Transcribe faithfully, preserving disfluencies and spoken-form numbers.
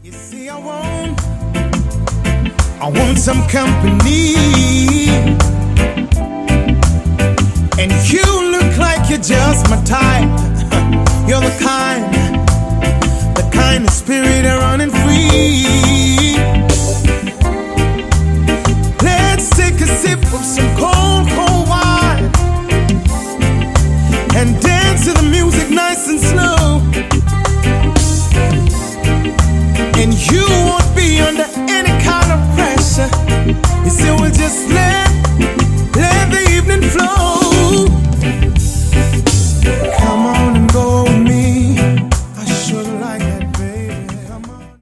You see, I want, I want some company, and you look like you're just my type.